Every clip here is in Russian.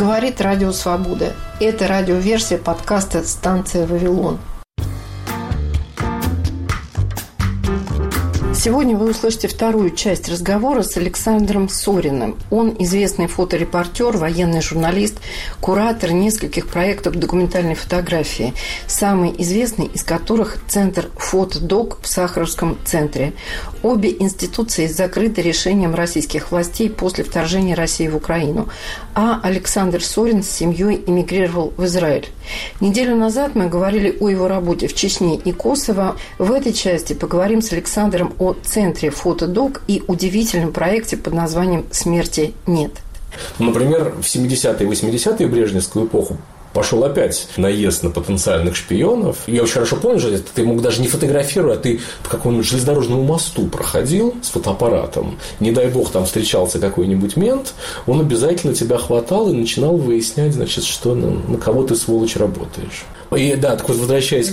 Говорит Радио Свобода. Это радиоверсия подкаста «Станция Вавилон». Сегодня вы услышите вторую часть разговора с Александром Сориным. Он известный фоторепортер, военный журналист, куратор нескольких проектов документальной фотографии, самый известный из которых Центр «Фотодок» в Сахаровском центре. Обе институции закрыты решением российских властей после вторжения России в Украину. А Александр Сорин с семьей эмигрировал в Израиль. Неделю назад мы говорили о его работе в Чечне и Косово. В этой части поговорим с Александром о Центре «Фотодок» и удивительном проекте под названием «Смерти нет». Например, в 70-е и 80-е Брежневскую эпоху пошел опять наезд на потенциальных шпионов. Я очень хорошо помню, что ты мог даже не фотографировать, а ты по какому-нибудь железнодорожному мосту проходил с фотоаппаратом. Не дай бог, там встречался какой-нибудь мент, он обязательно тебя хватал и начинал выяснять, значит, что на кого ты, сволочь, работаешь. И да, так вот, возвращаясь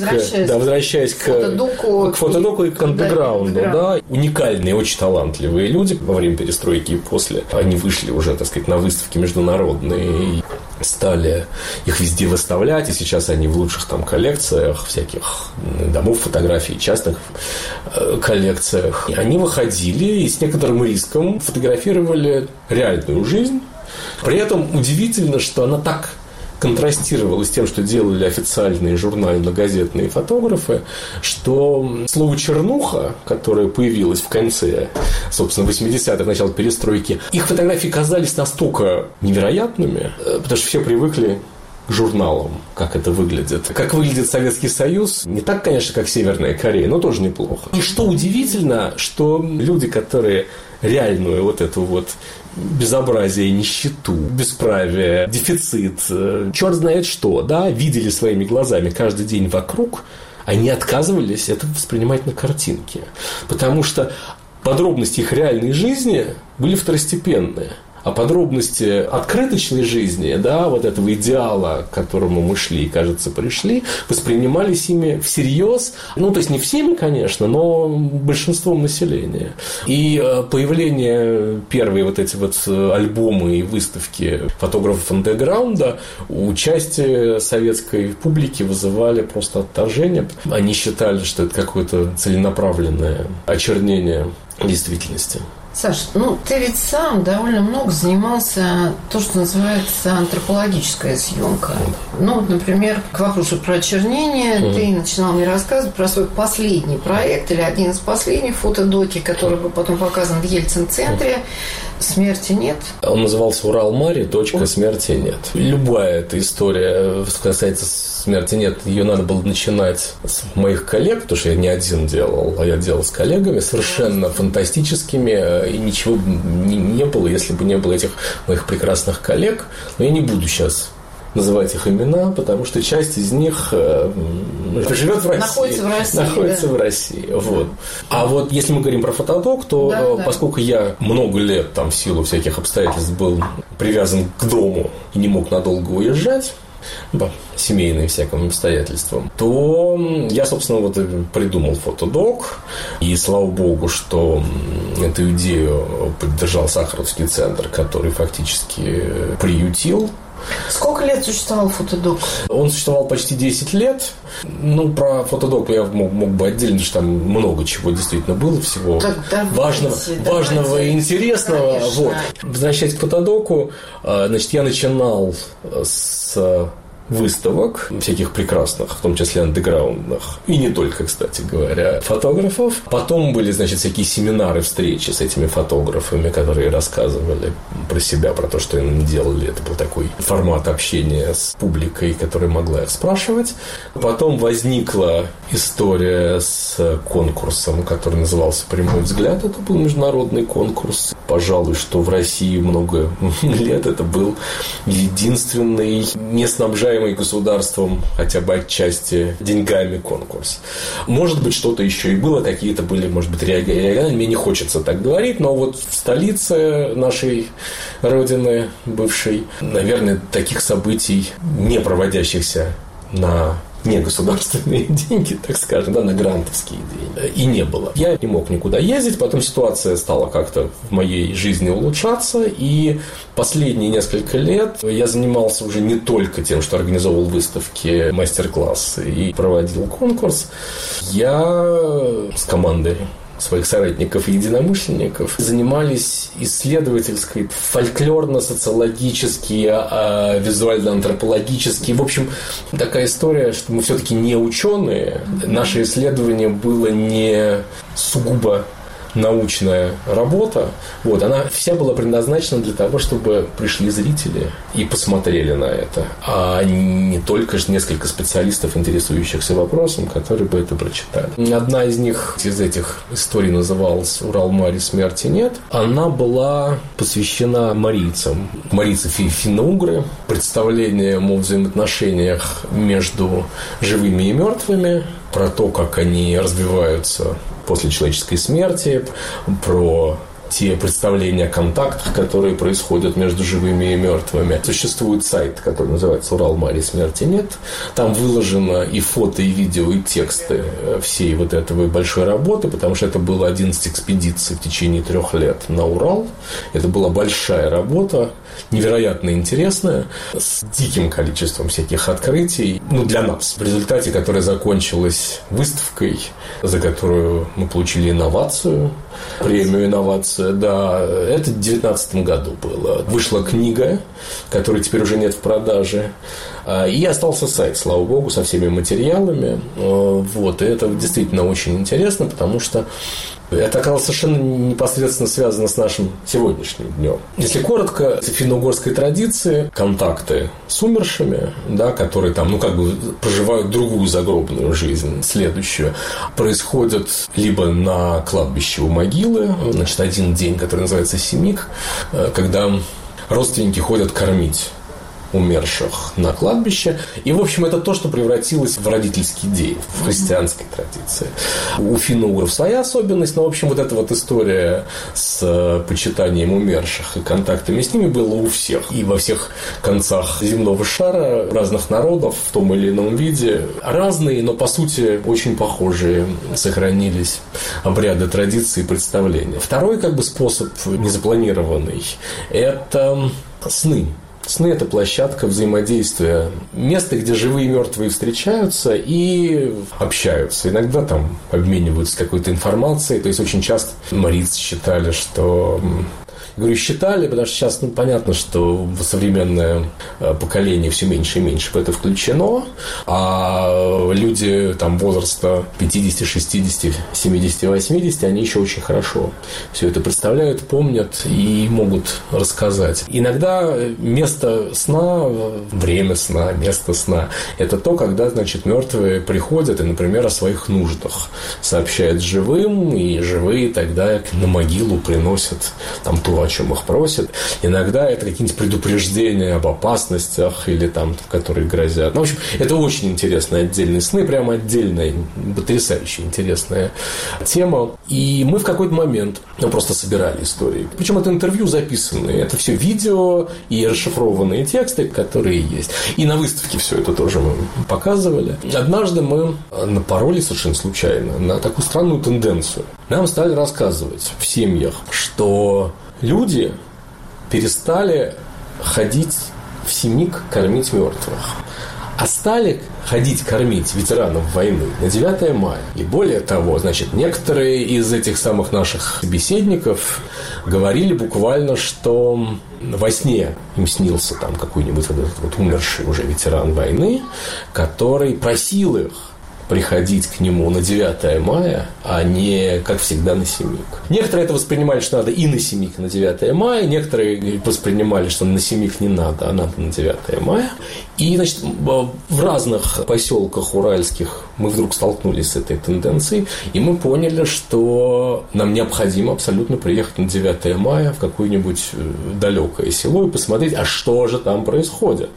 к фотодоку и к андеграунду, да, уникальные, очень талантливые люди во время перестройки и после. Они вышли уже, так сказать, на выставки международные и стали их везде выставлять, и сейчас они в лучших там коллекциях всяких домов фотографий, частных коллекциях. И они выходили и с некоторым риском фотографировали реальную жизнь. При этом удивительно, что она так контрастировало с тем, что делали официальные журнально-газетные фотографы, что слово «чернуха», которое появилось в конце, собственно, 80-х, начала перестройки, их фотографии казались настолько невероятными, потому что все привыкли к журналам, как это выглядит. Как выглядит Советский Союз, не так, конечно, как Северная Корея, но тоже неплохо. И что удивительно, что люди, которые реальную вот эту вот безобразие, нищету, бесправие, дефицит, черт знает что, да, видели своими глазами каждый день вокруг, они отказывались это воспринимать на картинке. Потому что подробности их реальной жизни были второстепенные. А подробности открыточной жизни, да, вот этого идеала, к которому мы шли и, кажется, пришли, воспринимались ими всерьез. Ну, то есть, не всеми, конечно, но большинством населения. И появление первые вот эти вот альбомы и выставки фотографов андеграунда у части советской публики вызывали просто отторжение. Они считали, что это какое-то целенаправленное очернение действительности. Саш, ты ведь сам довольно много занимался то, что называется антропологическая съемка. Например, к вопросу про очернение ты начинал мне рассказывать про свой последний проект или один из последних фотодоки, который был потом показан в Ельцин-центре. «Смерти нет». Он назывался «Урал-Мари. Смерти нет». Любая эта история, что касается «Смерти нет», ее надо было начинать с моих коллег, потому что я не один делал, а я делал с коллегами, совершенно фантастическими, и ничего не было, если бы не было этих моих прекрасных коллег. Но я не буду сейчас называть их имена, потому что часть из них живет в России. Находится в России. Вот. А вот если мы говорим про фотодок, то поскольку я много лет там в силу всяких обстоятельств был привязан к дому и не мог надолго уезжать, по семейным всяким обстоятельствам, то я, собственно, вот придумал фотодок. И слава богу, что эту идею поддержал Сахаровский центр, который фактически приютил. Сколько лет существовал фотодок? Он существовал почти 10 лет. Про фотодок я мог бы отдельно, что там много чего действительно было, всего важного и интересного. Вот. Возвращаясь к фотодоку, значит, я начинал с выставок всяких прекрасных, в том числе андеграундных, и не только, кстати говоря, фотографов. Потом были, значит, всякие семинары, встречи с этими фотографами, которые рассказывали про себя, про то, что они делали. Это был такой формат общения с публикой, которая могла их спрашивать. Потом возникла история с конкурсом, который назывался «Прямой взгляд». Это был международный конкурс. Пожалуй, что в России много лет это был единственный не снабжаемый государством хотя бы отчасти деньгами конкурс. Может быть, что-то еще и было, какие-то были, может быть, региональные. Мне не хочется так говорить, но вот в столице нашей родины бывшей, наверное, таких событий, не проводящихся на не государственные деньги, так скажем, да, на грантовские деньги. И не было. Я не мог никуда ездить, потом ситуация стала как-то в моей жизни улучшаться, и последние несколько лет я занимался уже не только тем, что организовывал выставки, мастер-классы и проводил конкурс. Я с командой своих соратников и единомышленников занимались исследовательской, фольклорно-социологической, визуально-антропологической. В общем, такая история, что мы все-таки не ученые. Наше исследование было не сугубо научная работа, она вся была предназначена для того, чтобы пришли зрители и посмотрели на это, а не только несколько специалистов, интересующихся вопросом, которые бы это прочитали. Одна из них, из этих историй называлась «Урал-Мари, смерти нет». Она была посвящена марийцам. Марийцы финно-угры, представлением о взаимоотношениях между живыми и мертвыми, про то, как они развиваются после человеческой смерти, про те представления о контактах, которые происходят между живыми и мертвыми. Существует сайт, который называется «Урал-Мари, смерти нет». Там выложено и фото, и видео, и тексты всей этой большой работы, потому что это было 11 экспедиций в течение 3 лет на Урал. Это была большая работа, невероятно интересная, с диким количеством всяких открытий, для нас. В результате, которая закончилась выставкой, за которую мы получили инновацию, премию инновации. Да, это в 2019 году было. Вышла книга, которой теперь уже нет в продаже. И остался сайт, слава богу, со всеми материалами. И это действительно очень интересно, потому что это оказалось совершенно непосредственно связано с нашим сегодняшним днем. Если коротко, в финно-угорской традиции контакты с умершими, которые там, проживают другую загробную жизнь, следующую, происходят либо на кладбище у могилы, один день, который называется семик, когда родственники ходят кормить умерших на кладбище. И, в общем, это то, что превратилось в родительский день в христианской традиции. У финно-угров своя особенность, но, в общем, эта история с почитанием умерших и контактами с ними была у всех. И во всех концах земного шара разных народов в том или ином виде. Разные, но, по сути, очень похожие сохранились обряды, традиции и представления. Второй, способ незапланированный – это сны. Сны – это площадка взаимодействия, место, где живые и мертвые встречаются и общаются. Иногда там обмениваются какой-то информацией. То есть, очень часто марийцы считали, что... Говорю, считали, потому что сейчас понятно, что современное поколение все меньше и меньше в это включено, а люди возраста 50, 60, 70, 80, они еще очень хорошо все это представляют, помнят и могут рассказать. Иногда место сна, время сна, место сна – это то, когда, мертвые приходят и, например, о своих нуждах сообщают живым, и живые тогда на могилу приносят то, о чем их просят. Иногда это какие-нибудь предупреждения об опасностях или которые грозят. В общем, это очень интересные отдельные сны, прямо отдельная, потрясающе интересная тема. И мы в какой-то момент просто собирали истории. Причем это интервью записанные, это все видео и расшифрованные тексты, которые есть. И на выставке все это тоже мы показывали. Однажды мы напоролись совершенно случайно на такую странную тенденцию. Нам стали рассказывать в семьях, что люди перестали ходить в семик кормить мертвых, а стали ходить кормить ветеранов войны на 9 мая. И более того, некоторые из этих самых наших собеседников говорили буквально, что во сне им снился какой-нибудь умерший уже ветеран войны, который просил их приходить к нему на 9 мая, а не, как всегда, на семик. Некоторые это воспринимали, что надо и на семик, и на 9 мая. Некоторые воспринимали, что на семик не надо, а надо на 9 мая. И, в разных поселках уральских мы вдруг столкнулись с этой тенденцией, и мы поняли, что нам необходимо абсолютно приехать на 9 мая в какое-нибудь далекое село и посмотреть, а что же там происходит.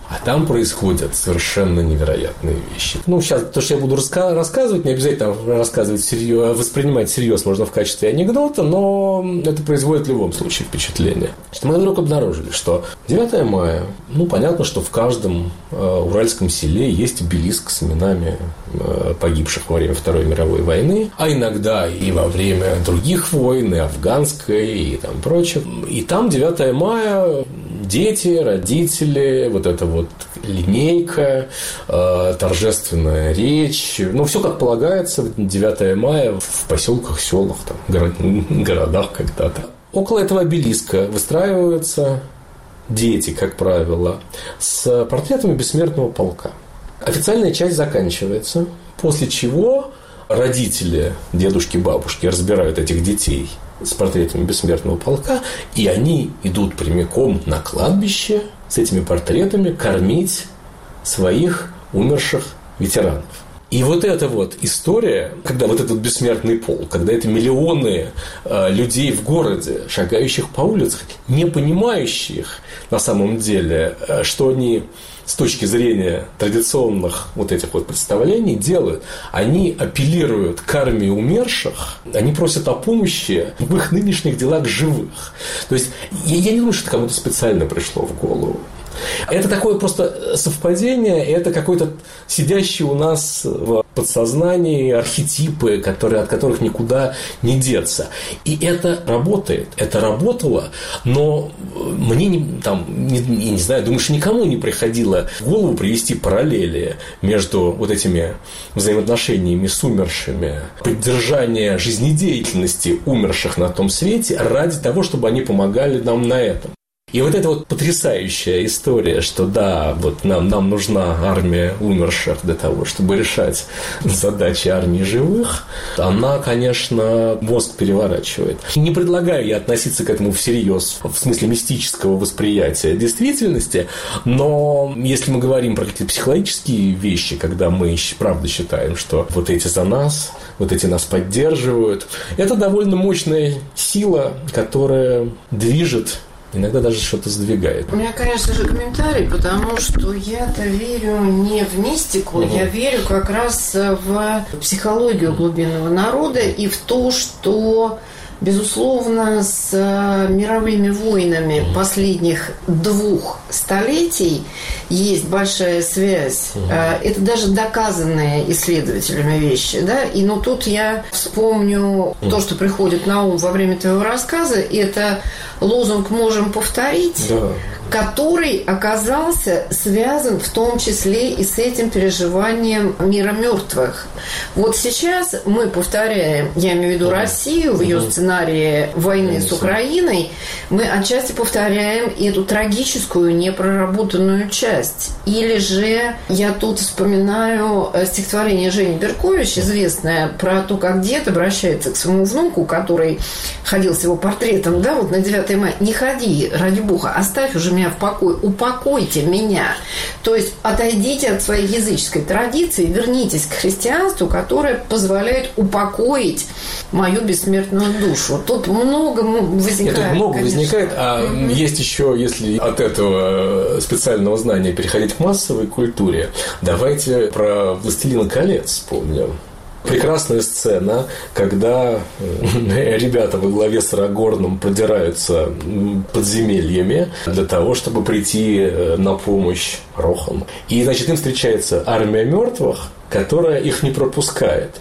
А там происходят совершенно невероятные вещи. Ну, сейчас то, что я буду рассказывать, не обязательно рассказывать всерьез, воспринимать всерьез можно в качестве анекдота, но это производит в любом случае впечатление. Что мы вдруг обнаружили, что 9 мая, понятно, что в каждом уральском селе есть обелиск с именами погибших во время Второй мировой войны, а иногда и во время других войн, и афганской, и там прочих. И там 9 мая дети, родители, вот эта вот линейка, торжественная речь. Все как полагается 9 мая в поселках, селах, там, городах когда-то. Около этого обелиска выстраиваются дети, как правило, с портретами бессмертного полка. Официальная часть заканчивается, после чего родители, дедушки, бабушки разбирают этих детей с портретами бессмертного полка, и они идут прямиком на кладбище с этими портретами кормить своих умерших ветеранов. И вот эта вот история, когда вот этот бессмертный полк, когда это миллионы людей в городе, шагающих по улицам, не понимающих на самом деле, что они с точки зрения традиционных вот этих вот представлений делают, они апеллируют к армии умерших, они просят о помощи в их нынешних делах живых. То есть я не думаю, что это кому-то специально пришло в голову. Это такое просто совпадение, это какой-то сидящий у нас в подсознании архетипы, от которых никуда не деться. И это работает, это работало, но мне не знаю, думаю, что никому не приходило в голову привести параллели между вот этими взаимоотношениями с умершими, поддержание жизнедеятельности умерших на том свете ради того, чтобы они помогали нам на этом. И вот эта вот потрясающая история, что да, вот нам нужна армия умерших для того, чтобы решать задачи армии живых, она, конечно, мозг переворачивает. Не предлагаю я относиться к этому всерьез, в смысле мистического восприятия действительности, но если мы говорим про какие-то психологические вещи, когда мы правда считаем, что вот эти за нас, вот эти нас поддерживают, это довольно мощная сила, которая движет, иногда даже что-то сдвигает. У меня, конечно же, комментарий, потому что я-то верю не в мистику, я верю как раз в психологию глубинного народа и в то, что, безусловно, с мировыми войнами последних 2 столетий есть большая связь. Это даже доказанные исследователями вещи. Да? И тут я вспомню то, что приходит на ум во время твоего рассказа. Это лозунг «Можем повторить», да, который оказался связан в том числе и с этим переживанием мира мертвых. Вот сейчас мы повторяем, я имею в виду Россию в ее сценарии войны с Украиной, мы отчасти повторяем эту трагическую непроработанную часть. Или же я тут вспоминаю стихотворение Жени Беркович, известное, про то, как дед обращается к своему внуку, который ходил с его портретом, да, вот на 9 мая. Не ходи, ради бога, оставь уже меня в покое, упокойте меня. То есть отойдите от своей языческой традиции, вернитесь к христианству, которое позволяет упокоить мою бессмертную душу. Тут много возникает. Нет, много возникает, а есть еще, если от этого специального знания переходить к массовой культуре, давайте про «Властелина колец» вспомним. Прекрасная сцена, когда ребята во главе с Арагорном продираются подземельями для того, чтобы прийти на помощь Рохану. И, значит, им встречается армия мертвых, которая их не пропускает.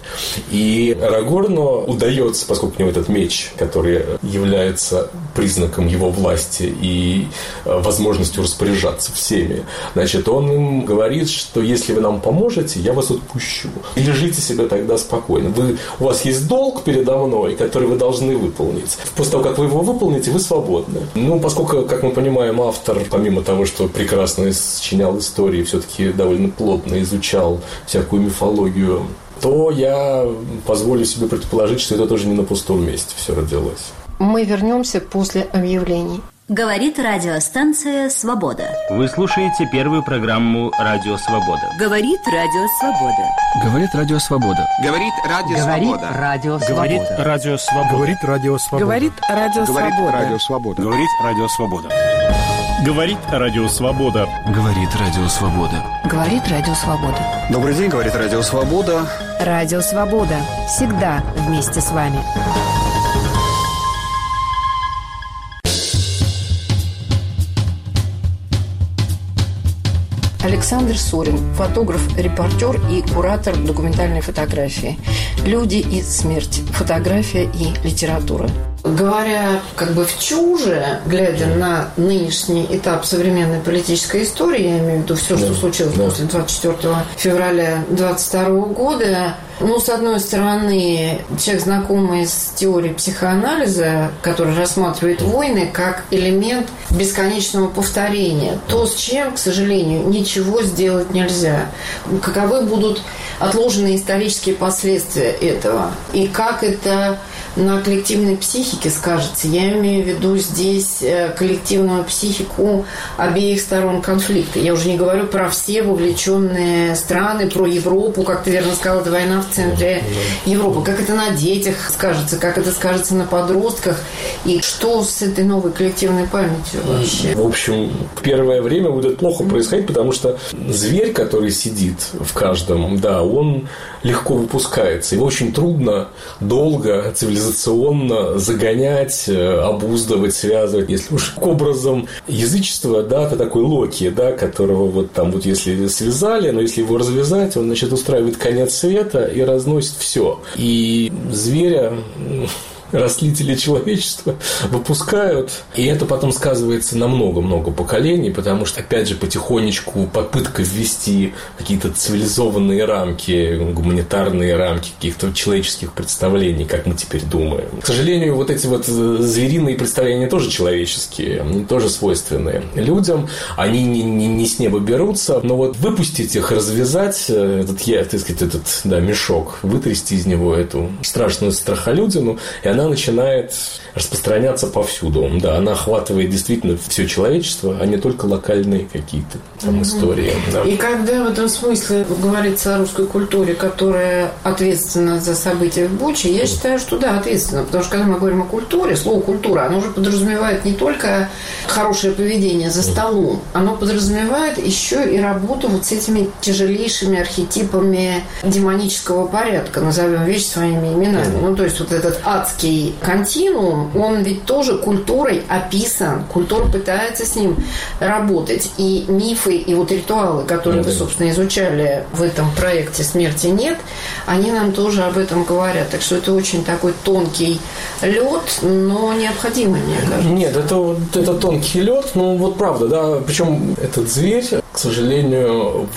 И Арагорну удается, поскольку у него этот меч, который является признаком его власти и возможностью распоряжаться всеми, значит, он им говорит, что если вы нам поможете, я вас отпущу. И лежите себе тогда спокойно. У вас есть долг передо мной, который вы должны выполнить. После того, как вы его выполните, вы свободны. Поскольку, как мы понимаем, автор, помимо того, что прекрасно сочинял истории, все-таки довольно плотно изучал всякую мифологию, то я позволю себе предположить, что это тоже не на пустом месте все родилось. Мы вернемся после объявлений. Говорит радиостанция «Свобода». Вы слушаете первую программу «Радио Свобода». Говорит Радио Свобода. Говорит Радио Свобода. Говорит Радио Свобода. Говорит Радио Свобода. Говорит Радио Свобода. Говорит Радио Свобода. Говорит Радио Свобода. Говорит Радио Свобода. Говорит Радио Свобода. Говорит Радио Свобода. Говорит Радио Свобода. Добрый день, говорит Радио Свобода. Радио Свобода. Всегда вместе с вами. Александр Сорин, фотограф, репортер и куратор документальной фотографии. Люди и смерть. Фотография и литература. Говоря в чуже, глядя на нынешний этап современной политической истории, я имею в виду все, что случилось после 24 февраля 22 года, с одной стороны, человек, знакомый с теорией психоанализа, который рассматривает войны как элемент бесконечного повторения, то, с чем, к сожалению, ничего сделать нельзя. Каковы будут отложенные исторические последствия этого? И как это на коллективной психике скажется? Я имею в виду здесь коллективную психику обеих сторон конфликта. Я уже не говорю про все вовлеченные страны, про Европу, как ты верно сказала, это война в центре Европы. Как это на детях скажется, как это скажется на подростках, и что с этой новой коллективной памятью вообще? В общем, первое время будет плохо происходить, потому что зверь, который сидит в каждом, он легко выпускается. Его очень трудно долго, цивилизационно загонять, обуздывать, связывать. Если уж к образам язычества, это такой Локи, которого если связали, но если его развязать, он, устраивает конец света и разносит все. И зверя растлители человечества выпускают, и это потом сказывается на много-много поколений, потому что, опять же, потихонечку попытка ввести какие-то цивилизованные рамки, гуманитарные рамки каких-то человеческих представлений, как мы теперь думаем. К сожалению, эти звериные представления тоже человеческие, они тоже свойственные людям, они не с неба берутся, но выпустить их, развязать, этот мешок, вытрясти из него эту страшную страхолюдину, и она начинает распространяться повсюду. Она охватывает действительно все человечество, а не только локальные какие-то истории. И когда в этом смысле говорится о русской культуре, которая ответственна за события в Буче, я считаю, что ответственна. Потому что когда мы говорим о культуре, слово «культура», оно уже подразумевает не только хорошее поведение за столом, оно подразумевает еще и работу с этими тяжелейшими архетипами демонического порядка, назовем вещи своими именами. То есть этот адский континуум, он ведь тоже культурой описан. Культура пытается с ним работать. И мифы, и ритуалы, которые вы, собственно, изучали в этом проекте «Смерти нет», они нам тоже об этом говорят. Так что это очень такой тонкий лед, но необходимый, мне кажется. Нет, это тонкий лед, правда, Причем этот зверь, к сожалению,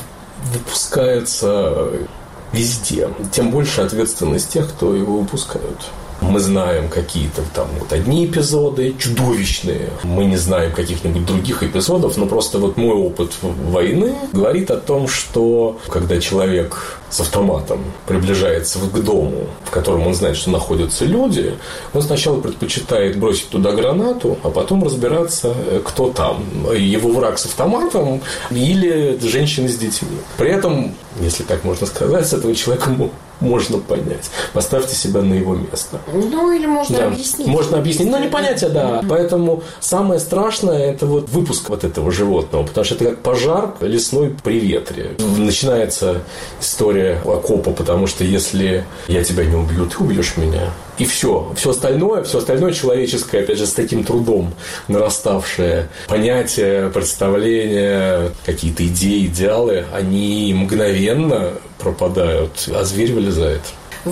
выпускается везде. Тем больше ответственность тех, кто его выпускают. Мы знаем какие-то одни эпизоды чудовищные. Мы не знаем каких-нибудь других эпизодов, но просто мой опыт войны говорит о том, что когда человек с автоматом приближается к дому, в котором он знает, что находятся люди, он сначала предпочитает бросить туда гранату, а потом разбираться, кто там. Его враг с автоматом или женщины с детьми. При этом, если так можно сказать, с этого человека можно понять. Поставьте себя на его место. Или можно объяснить. Можно объяснить, но не понятие, Поэтому самое страшное – это выпуск этого животного, потому что это как пожар лесной при ветре. Начинается история окопа, потому что если я тебя не убью, ты убьешь меня. И все остальное человеческое, опять же, с таким трудом нараставшее понятия, представления, какие-то идеи, идеалы, они мгновенно пропадают, а зверь вылезает.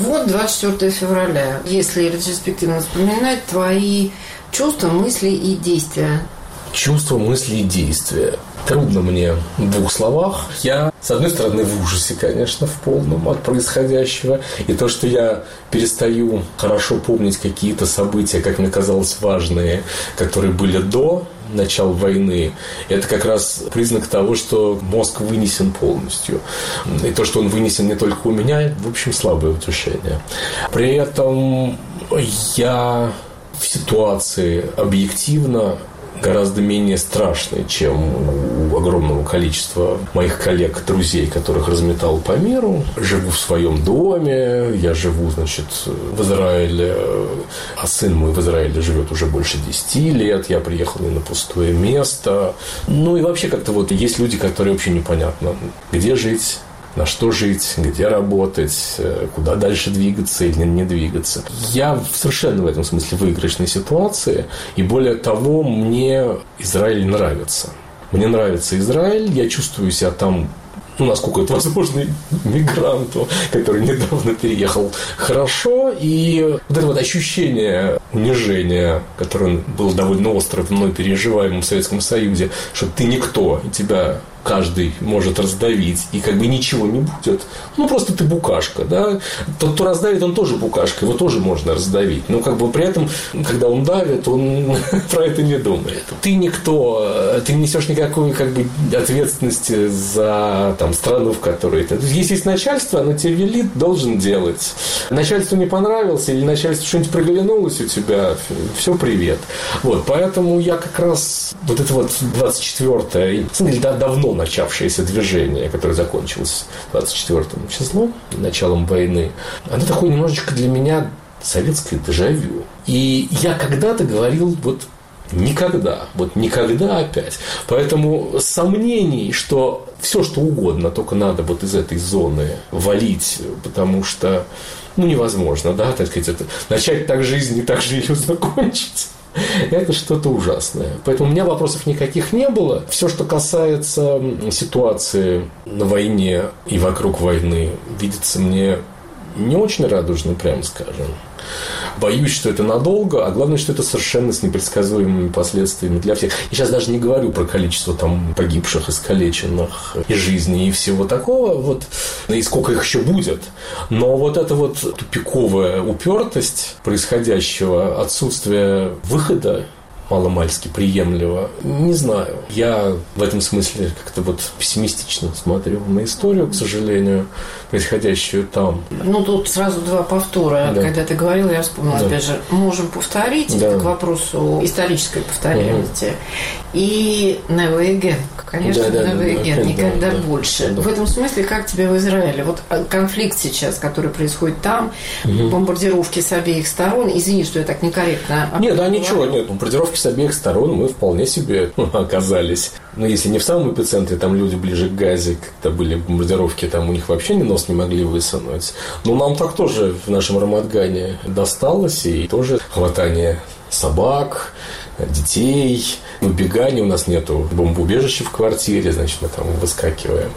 24 февраля. Если ретроспективно вспоминать, твои чувства, мысли и действия. Чувства, мысли и действия. Трудно мне в двух словах. Я, с одной стороны, в ужасе, конечно, в полном от происходящего. И то, что я перестаю хорошо помнить какие-то события, как мне казалось, важные, которые были до начала войны, это как раз признак того, что мозг вынесен полностью. И то, что он вынесен не только у меня, в общем, слабое утешение. При этом я в ситуации объективно гораздо менее страшный, чем у огромного количества моих коллег, друзей, которых разметал по миру. Живу в своем доме, я живу, значит, в Израиле, а сын мой в Израиле живет уже больше 10 лет, я приехал не на пустое место. Ну и вообще как-то вот есть люди, которые вообще непонятно, где жить, на что жить, где работать, куда дальше двигаться или не двигаться. Я совершенно в этом смысле в выигрышной ситуации. И более того, мне Израиль нравится. Мне нравится Израиль, я чувствую себя там, насколько это возможно, мигранту, который недавно переехал, хорошо. И вот это вот ощущение унижения, которое было довольно остро мной переживаемым в Советском Союзе, что ты никто, и тебя каждый может раздавить, и как бы ничего не будет. Просто ты букашка, да. Тот, кто раздавит, он тоже букашка, его тоже можно раздавить. Но как бы при этом, когда он давит, он про это не думает. Ты никто, ты не несешь никакой как бы ответственности за там, страну, в которой ты. Если есть начальство, оно тебе велит, должен делать. Начальству не понравилось, или начальству что-нибудь проглянулось у тебя, все, привет. Вот, поэтому я как раз вот это вот 24-е, на самом деле, давно начавшееся движение, которое закончилось 24 числом, началом войны, оно такое немножечко для меня советское дежавю. И я когда-то говорил вот никогда опять. Поэтому сомнений, что все, что угодно, только надо вот из этой зоны валить, потому что, невозможно, да, так сказать, это, начать так жизнь и так же ее закончить. Это что-то ужасное. Поэтому у меня вопросов никаких не было. Все, что касается ситуации на войне и вокруг войны, видится мне не очень радужно, прямо скажем. Боюсь, что это надолго, а главное, что это совершенно с непредсказуемыми последствиями для всех. Я сейчас даже не говорю про количество там погибших, искалеченных и жизней и всего такого, вот, и сколько их еще будет. Но вот эта вот тупиковая упертость происходящего, отсутствие выхода маломальски приемлемо, не знаю. Я в этом смысле как-то вот пессимистично смотрю на историю, к сожалению, происходящую там. Тут сразу два повтора. Да. Когда ты говорил, я вспомнила, опять же, можем повторить, это к вопросу исторической повторяемости. И never again. Конечно, never again. Никогда больше. В этом смысле, как тебе в Израиле? Вот конфликт сейчас, который происходит там, бомбардировки с обеих сторон. Извини, что я так некорректно. Нет, ничего, нет. Бомбардировки с обеих сторон мы вполне себе оказались. Если не в самом эпицентре, там люди ближе к Газе, когда были бомбардировки, там у них вообще ни нос не могли высунуть. Но нам так тоже в нашем Рамадгане досталось, и тоже хватание собак, детей, убегание, у нас нету бомбоубежища в квартире, значит, мы там выскакиваем.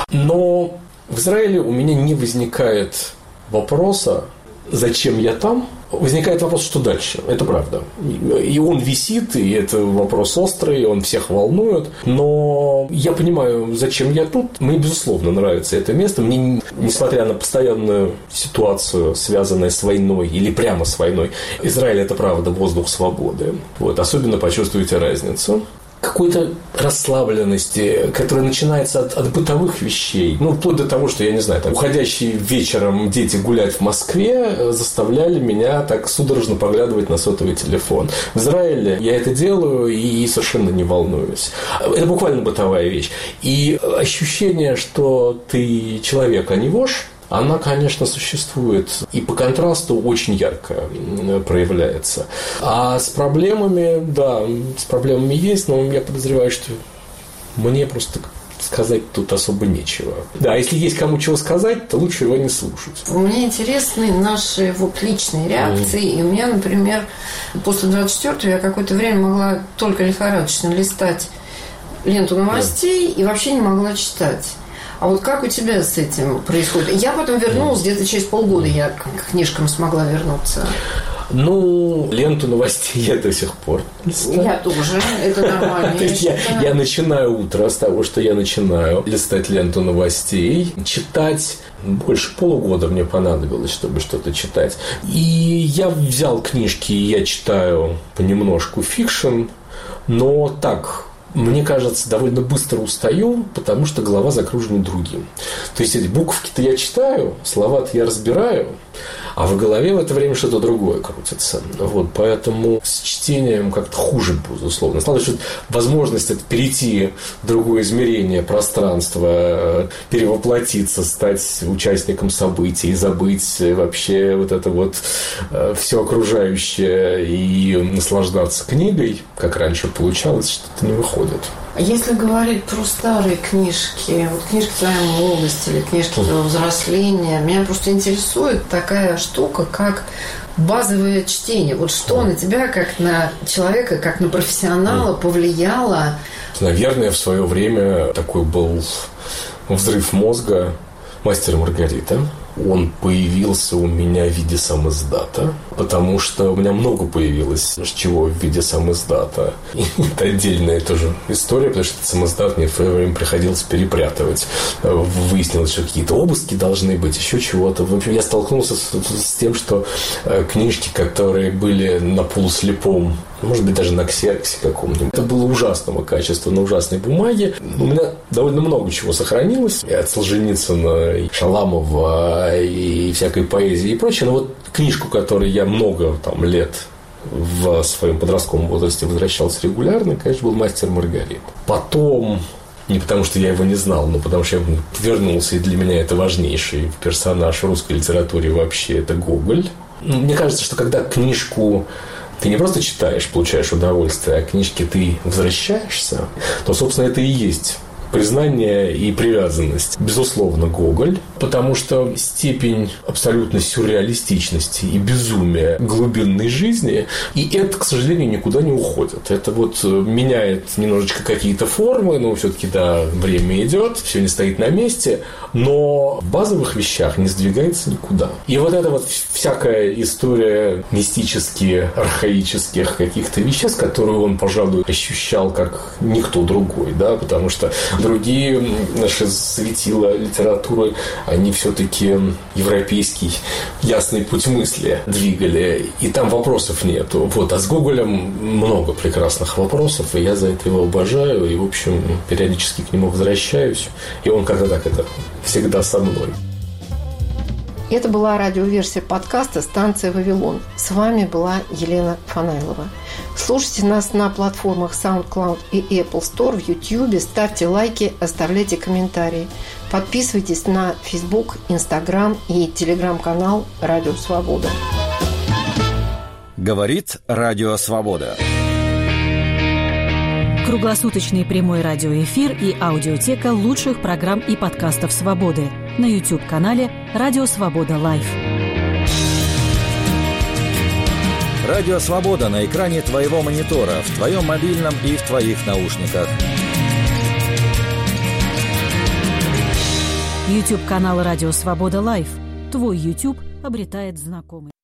Но в Израиле у меня не возникает вопроса, зачем я там. Возникает вопрос, что дальше. Это правда. И он висит, и это вопрос острый, он всех волнует. Но я понимаю, зачем я тут. Мне, безусловно, нравится это место. Мне, несмотря на постоянную ситуацию, связанную с войной или прямо с войной, Израиль – это, правда, воздух свободы. Вот. Особенно почувствуете разницу. Какой-то расслабленности, которая начинается от бытовых вещей. Вплоть до того, что, я не знаю, уходящие вечером дети гулять в Москве заставляли меня так судорожно поглядывать на сотовый телефон. В Израиле я это делаю и совершенно не волнуюсь. Это буквально бытовая вещь. И ощущение, что ты человек, а не вошь, она, конечно, существует и по контрасту очень ярко проявляется. А с проблемами, с проблемами есть, но я подозреваю, что мне просто сказать тут особо нечего. Да, если есть кому чего сказать, то лучше его не слушать. Мне интересны наши личные реакции. И у меня, например, после 24-го я какое-то время могла только лихорадочно листать ленту новостей и вообще не могла читать. А вот как у тебя с этим происходит? Я потом вернулась, где-то через полгода я к книжкам смогла вернуться. Ленту новостей я до сих пор листаю. Я тоже, это нормально. То есть я начинаю утро с того, что я начинаю листать ленту новостей, читать. Больше полугода мне понадобилось, чтобы что-то читать. И я взял книжки, и я читаю понемножку фикшн, но так... Мне кажется, довольно быстро устаю, потому что голова загружена другим. То есть эти буковки-то я читаю, слова-то я разбираю, а в голове в это время что-то другое крутится. Вот, поэтому с чтением как-то хуже, безусловно. Стало, что возможность перейти в другое измерение пространства, перевоплотиться, стать участником событий, забыть вообще вот это вот все окружающее и наслаждаться книгой, как раньше получалось, что-то не выходит. Если говорить про старые книжки, вот книжки твоей молодости или книжки твоего взросления, меня просто интересует такая штука, как базовое чтение. Вот что на тебя, как на человека, как на профессионала повлияло? Наверное, в свое время такой был взрыв мозга «Мастер и Маргарита». Он появился у меня в виде самиздата, потому что у меня много появилось чего в виде самиздата. И это отдельная тоже история, потому что этот самиздат мне в свое время приходилось перепрятывать. Выяснилось, что какие-то обыски должны быть, еще чего-то. В общем, я столкнулся с тем, что книжки, которые были на полуслепом, может быть, даже на ксероксе каком-нибудь, это было ужасного качества, на ужасной бумаге. У меня довольно много чего сохранилось. И от Солженицына, и Шаламова, и всякой поэзии и прочее. Но вот книжку, которой я много лет в своем подростковом возрасте возвращался регулярно, конечно, был «Мастер и Маргарита». Потом, не потому что я его не знал, но потому что я вернулся, и для меня это важнейший персонаж в русской литературе вообще, это Гоголь. Мне кажется, что когда книжку ты не просто читаешь, получаешь удовольствие, а к книжке ты возвращаешься, то, собственно, это и есть признание и привязанность. Безусловно, Гоголь, потому что степень абсолютной сюрреалистичности и безумия глубинной жизни, и это, к сожалению, никуда не уходит. Это вот меняет немножечко какие-то формы, но все-таки, да, время идет, все не стоит на месте, но в базовых вещах не сдвигается никуда. И вот эта вот всякая история мистических, архаических каких-то веществ, которую он, пожалуй, ощущал как никто другой, да, потому что другие наши светила литературы, они все-таки европейский ясный путь мысли двигали, и там вопросов нету. Вот. А с Гоголем много прекрасных вопросов, и я за это его обожаю, и, в общем, периодически к нему возвращаюсь, и он как-то так это всегда со мной. Это была радиоверсия подкаста «Станция Вавилон». С вами была Елена Фанайлова. Слушайте нас на платформах SoundCloud и Apple Store, в YouTube, ставьте лайки, оставляйте комментарии. Подписывайтесь на Facebook, Instagram и Telegram-канал «Радио Свобода». Говорит Радио Свобода. Круглосуточный прямой радиоэфир и аудиотека лучших программ и подкастов «Свободы» на YouTube-канале «Радио Свобода Лайв». Радио Свобода на экране твоего монитора, в твоем мобильном и в твоих наушниках. YouTube-канал «Радио Свобода Лайв». Твой YouTube обретает знакомый.